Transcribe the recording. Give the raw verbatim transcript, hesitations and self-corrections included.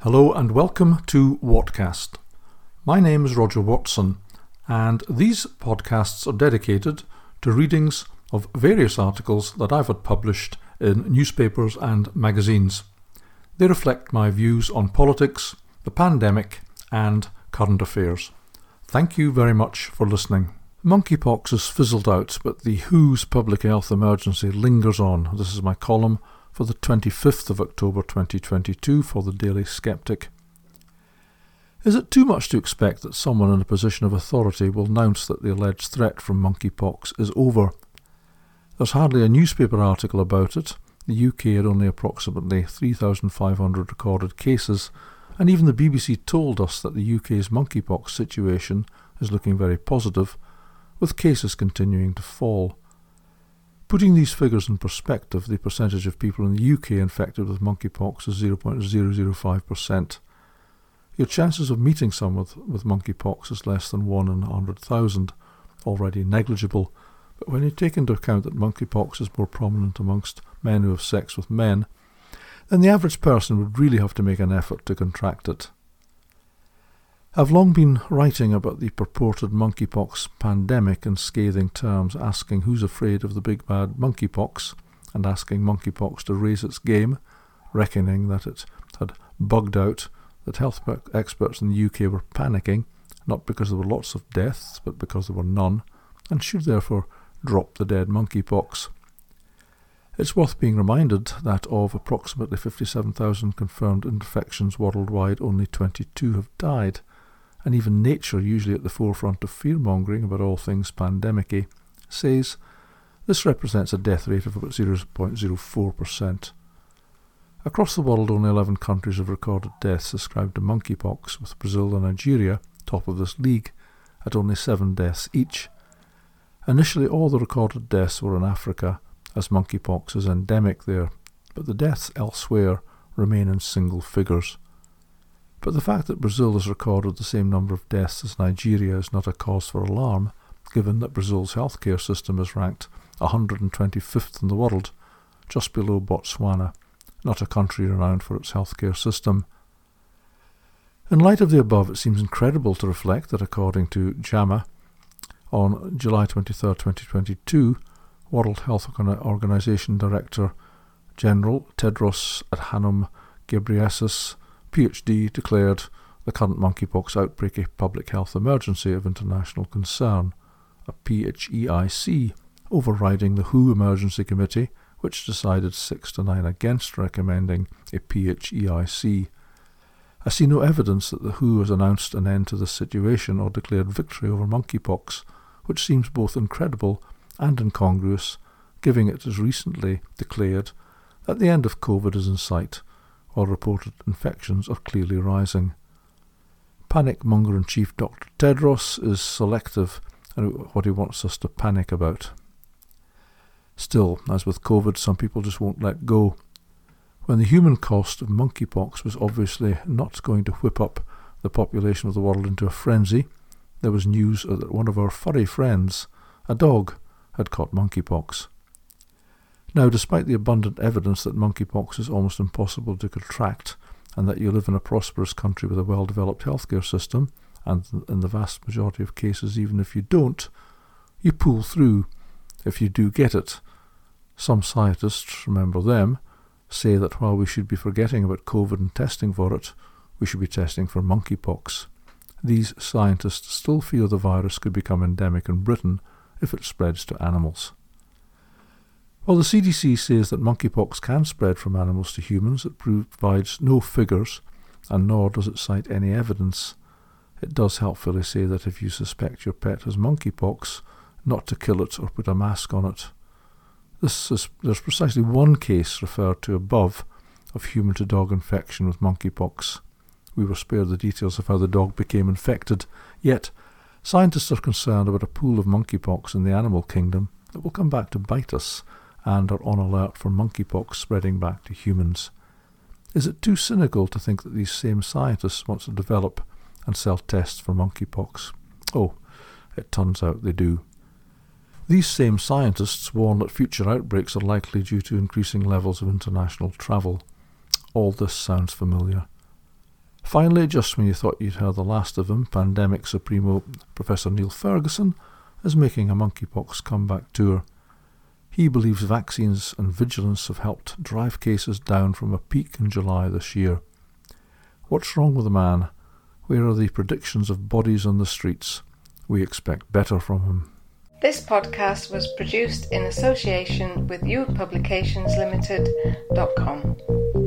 Hello and welcome to Whatcast. My name is Roger Watson, and these podcasts are dedicated to readings of various articles that I've had published in newspapers and magazines. They reflect my views on politics, the pandemic, and current affairs. Thank you very much for listening. Monkeypox has fizzled out, but the W H O's public health emergency lingers on. This is my column for the twenty-fifth of October twenty twenty-two for the Daily Sceptic. Is it too much to expect that someone in a position of authority will announce that the alleged threat from monkeypox is over? There's hardly a newspaper article about it. The U K had only approximately three thousand five hundred recorded cases, and even the B B C told us that the U K's monkeypox situation is looking very positive, with cases continuing to fall. Putting these figures in perspective, the percentage of people in the U K infected with monkeypox is zero point zero zero five percent. Your chances of meeting someone with, with monkeypox is less than one in one hundred thousand, already negligible, but when you take into account that monkeypox is more prominent amongst men who have sex with men, then the average person would really have to make an effort to contract it. I've long been writing about the purported monkeypox pandemic in scathing terms, asking who's afraid of the big bad monkeypox, and asking monkeypox to raise its game, reckoning that it had bugged out, that health experts in the U K were panicking, not because there were lots of deaths, but because there were none, and should therefore drop the dead monkeypox. It's worth being reminded that of approximately fifty-seven thousand confirmed infections worldwide, only twenty-two have died. And even Nature, usually at the forefront of fear-mongering about all things pandemic-y, says this represents a death rate of about zero point zero four percent. Across the world, only eleven countries have recorded deaths ascribed to monkeypox, with Brazil and Nigeria top of this league at only seven deaths each. Initially, all the recorded deaths were in Africa, as monkeypox is endemic there, but the deaths elsewhere remain in single figures. But the fact that Brazil has recorded the same number of deaths as Nigeria is not a cause for alarm, given that Brazil's healthcare system is ranked one hundred twenty-fifth in the world, just below Botswana, not a country renowned for its healthcare system. In light of the above, it seems incredible to reflect that according to JAMA, on July twenty-third, twenty twenty-two, World Health Organization Director General Tedros Adhanom Ghebreyesus, P H D, declared the current monkeypox outbreak a public health emergency of international concern, a P H E I C, overriding the W H O Emergency Committee, which decided six to nine against recommending a P H E I C. I see no evidence that the W H O has announced an end to this situation or declared victory over monkeypox, which seems both incredible and incongruous, given it has recently declared that the end of COVID is in sight, while reported infections are clearly rising. Panic monger-in-chief Doctor Tedros is selective in what he wants us to panic about. Still, as with COVID, some people just won't let go. When the human cost of monkeypox was obviously not going to whip up the population of the world into a frenzy, there was news that one of our furry friends, a dog, had caught monkeypox. Now, despite the abundant evidence that monkeypox is almost impossible to contract, and that you live in a prosperous country with a well-developed healthcare system, and in the vast majority of cases, even if you don't, you pull through if you do get it. Some scientists, remember them, say that while we should be forgetting about COVID and testing for it, we should be testing for monkeypox. These scientists still fear the virus could become endemic in Britain if it spreads to animals. While the C D C says that monkeypox can spread from animals to humans, it provides no figures, and nor does it cite any evidence. It does helpfully say that if you suspect your pet has monkeypox, not to kill it or put a mask on it. This is, there's precisely one case referred to above of human-to-dog infection with monkeypox. We were spared the details of how the dog became infected, yet scientists are concerned about a pool of monkeypox in the animal kingdom that will come back to bite us, and are on alert for monkeypox spreading back to humans. Is it too cynical to think that these same scientists want to develop and sell tests for monkeypox? Oh, it turns out they do. These same scientists warn that future outbreaks are likely due to increasing levels of international travel. All this sounds familiar. Finally, just when you thought you'd heard the last of him, pandemic supremo Professor Neil Ferguson is making a monkeypox comeback tour. He believes vaccines and vigilance have helped drive cases down from a peak in July this year. What's wrong with the man? Where are the predictions of bodies on the streets? We expect better from him. This podcast was produced in association with you publications limited dot com.